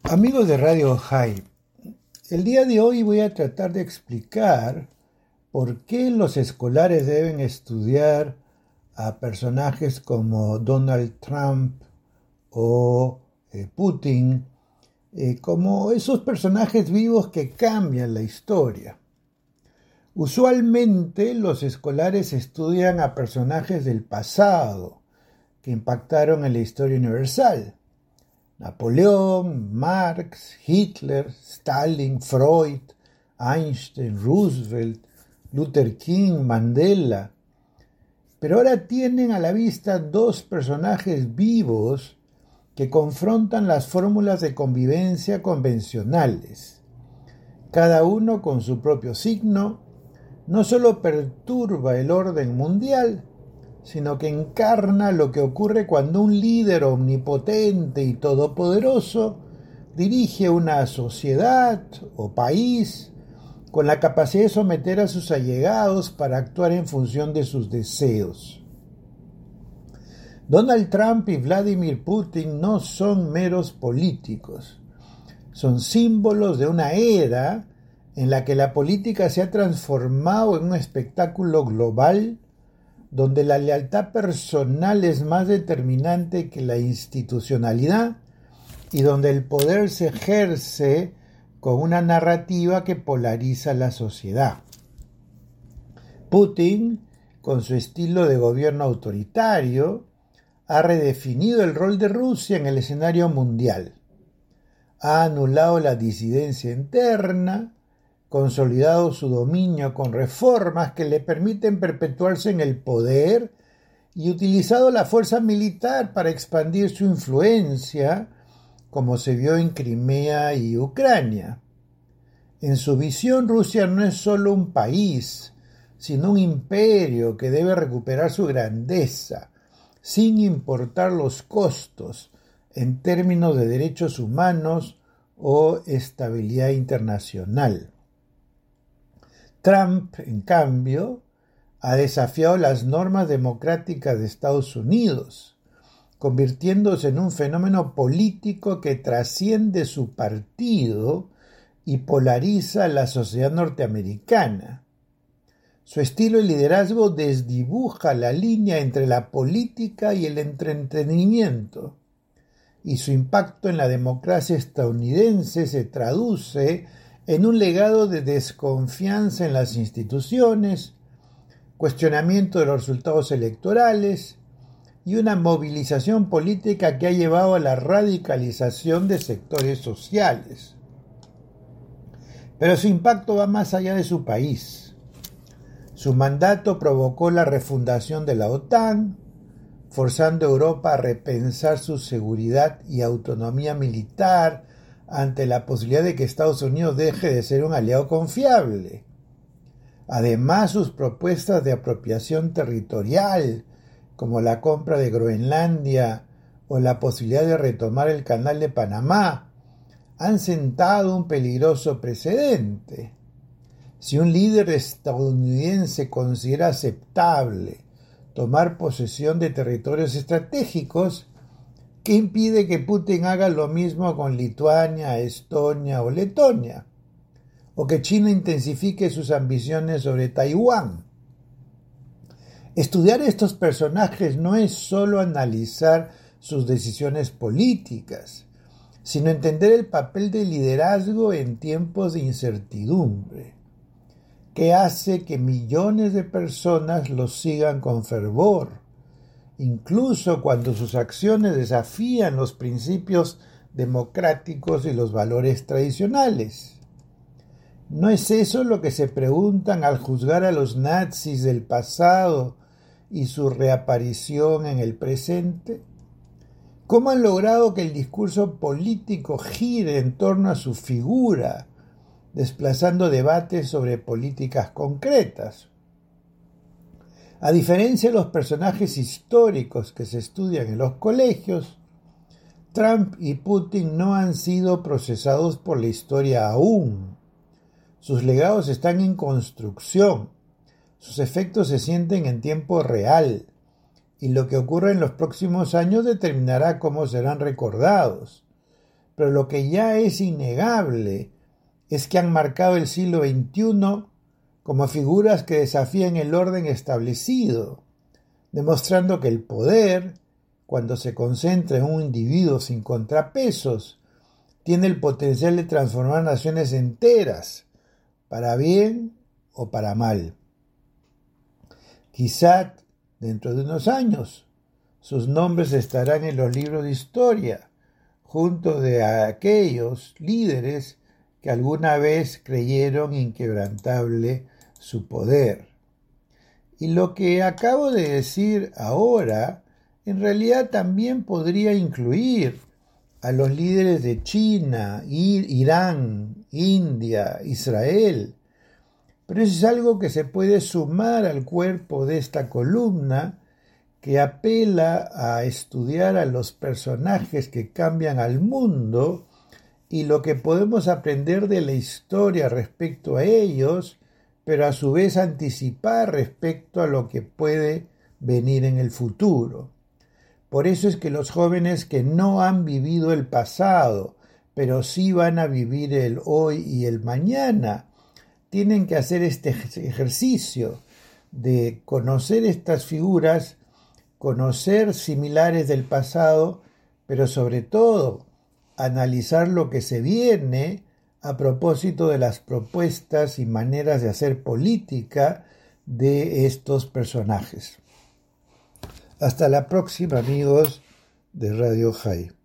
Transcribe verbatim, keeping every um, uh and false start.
Amigos de Radio Hype, el día de hoy voy a tratar de explicar por qué los escolares deben estudiar a personajes como Donald Trump o eh, Putin, eh, como esos personajes vivos que cambian la historia. Usualmente los escolares estudian a personajes del pasado que impactaron en la historia universal. Napoleón, Marx, Hitler, Stalin, Freud, Einstein, Roosevelt, Luther King, Mandela. Pero ahora tienen a la vista dos personajes vivos que confrontan las fórmulas de convivencia convencionales. Cada uno con su propio signo, no solo perturba el orden mundial, sino que encarna lo que ocurre cuando un líder omnipotente y todopoderoso dirige una sociedad o país con la capacidad de someter a sus allegados para actuar en función de sus deseos. Donald Trump y Vladimir Putin no son meros políticos, son símbolos de una era en la que la política se ha transformado en un espectáculo global donde la lealtad personal es más determinante que la institucionalidad y donde el poder se ejerce con una narrativa que polariza la sociedad. Putin, con su estilo de gobierno autoritario, ha redefinido el rol de Rusia en el escenario mundial. Ha anulado la disidencia interna, consolidado su dominio con reformas que le permiten perpetuarse en el poder y utilizado la fuerza militar para expandir su influencia, como se vio en Crimea y Ucrania. En su visión, Rusia no es solo un país, sino un imperio que debe recuperar su grandeza, sin importar los costos en términos de derechos humanos o estabilidad internacional. Trump, en cambio, ha desafiado las normas democráticas de Estados Unidos, convirtiéndose en un fenómeno político que trasciende su partido y polariza la sociedad norteamericana. Su estilo de liderazgo desdibuja la línea entre la política y el entretenimiento, y su impacto en la democracia estadounidense se traduce en un legado de desconfianza en las instituciones, cuestionamiento de los resultados electorales y una movilización política que ha llevado a la radicalización de sectores sociales. Pero su impacto va más allá de su país. Su mandato provocó la refundación de la OTAN, forzando a Europa a repensar su seguridad y autonomía militar ante la posibilidad de que Estados Unidos deje de ser un aliado confiable. Además, sus propuestas de apropiación territorial, como la compra de Groenlandia o la posibilidad de retomar el Canal de Panamá, han sentado un peligroso precedente. Si un líder estadounidense considera aceptable tomar posesión de territorios estratégicos, ¿qué impide que Putin haga lo mismo con Lituania, Estonia o Letonia? ¿O que China intensifique sus ambiciones sobre Taiwán? Estudiar estos personajes no es solo analizar sus decisiones políticas, sino entender el papel del liderazgo en tiempos de incertidumbre, que hace que millones de personas los sigan con fervor, incluso cuando sus acciones desafían los principios democráticos y los valores tradicionales. ¿No es eso lo que se preguntan al juzgar a los nazis del pasado y su reaparición en el presente? ¿Cómo han logrado que el discurso político gire en torno a su figura, desplazando debates sobre políticas concretas? A diferencia de los personajes históricos que se estudian en los colegios, Trump y Putin no han sido procesados por la historia aún. Sus legados están en construcción, sus efectos se sienten en tiempo real, y lo que ocurra en los próximos años determinará cómo serán recordados. pero lo que ya es innegable es que han marcado el siglo veintiuno como figuras que desafían el orden establecido, demostrando que el poder, cuando se concentra en un individuo sin contrapesos, tiene el potencial de transformar naciones enteras, para bien o para mal. Quizá dentro de unos años sus nombres estarán en los libros de historia, junto de aquellos líderes que alguna vez creyeron inquebrantable su poder. Y lo que acabo de decir ahora, en realidad también podría incluir a los líderes de China, Irán, India, Israel. Pero eso es algo que se puede sumar al cuerpo de esta columna, que apela a estudiar a los personajes que cambian al mundo y lo que podemos aprender de la historia respecto a ellos, pero a su vez anticipar respecto a lo que puede venir en el futuro. Por eso es que los jóvenes que no han vivido el pasado, pero sí van a vivir el hoy y el mañana, tienen que hacer este ejercicio de conocer estas figuras, conocer similares del pasado, pero sobre todo analizar lo que se viene a propósito de las propuestas y maneras de hacer política de estos personajes. Hasta la próxima, amigos de Radio High.